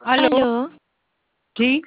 Aló, Aló, sí,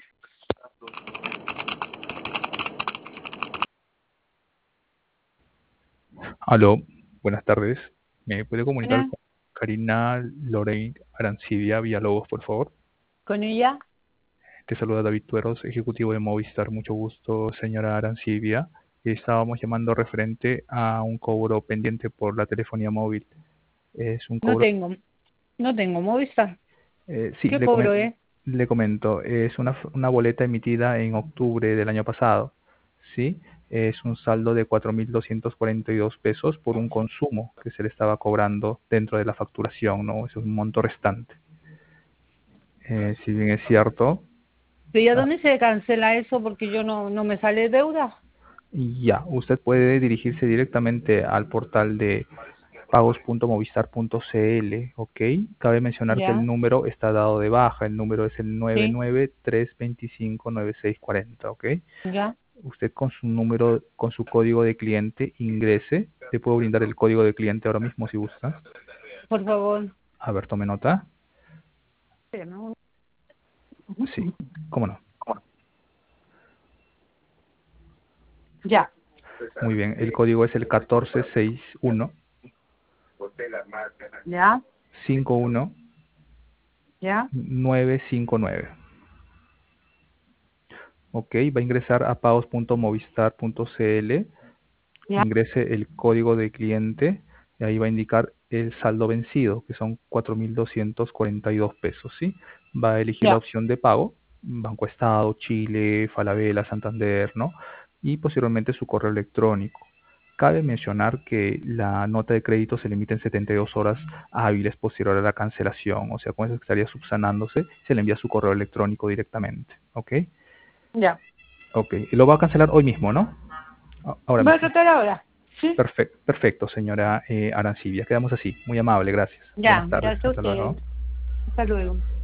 Aló, buenas tardes. ¿Me puede comunicar buenas, con Karina Lorraine Arancibia Villalobos, por favor? con ella. Te saluda David Tueros, ejecutivo de Movistar. Mucho gusto, señora Arancibia. Estábamos llamando referente a un cobro pendiente por la telefonía móvil. Es un No cobro, tengo, no tengo Movistar. sí, ¿Qué cobro es? le comento, es una boleta emitida en octubre del año pasado, ¿sí? Es un saldo de 4.242 pesos por un consumo que se le estaba cobrando dentro de la facturación, ¿no? Es un monto restante. Si bien es cierto, ¿Y a ah, dónde se cancela eso? Porque yo no me sale deuda. ya, usted puede dirigirse directamente al portal de pagos.movistar.cl, ¿ok? Cabe mencionar que el Ya, número está dado de baja, el número es el sí, 99-325-9640, ¿ok? ya, Usted con su número, con su código de cliente ingrese, te puedo brindar el código de cliente ahora mismo si gusta. por favor. A ver, tome nota. Sí, ¿no? Sí, cómo no. Ya, Muy bien, el código es el 1461 ya, 51 ya, 959. Ok, va a ingresar a pagos.movistar.cl, ya, ingrese el código de cliente y ahí va a indicar el saldo vencido, que son 4.242 pesos, ¿sí? Va a elegir la ya, opción de pago, Banco Estado, Chile, Falabella, Santander, ¿no? Y posteriormente su correo electrónico. Cabe mencionar que la nota de crédito se limita en 72 horas hábiles posterior a la cancelación, o sea, con eso estaría subsanándose, se le envía su correo electrónico directamente, ¿ok? ya. Ok, y lo va a cancelar hoy mismo, ¿no? Ahora Voy a mismo. tratar ahora. Sí, Perfecto, perfecto, señora Arancibia. Quedamos así. Muy amable, gracias. Buenas ya, tardes. gracias a Hasta luego. usted. Hasta luego.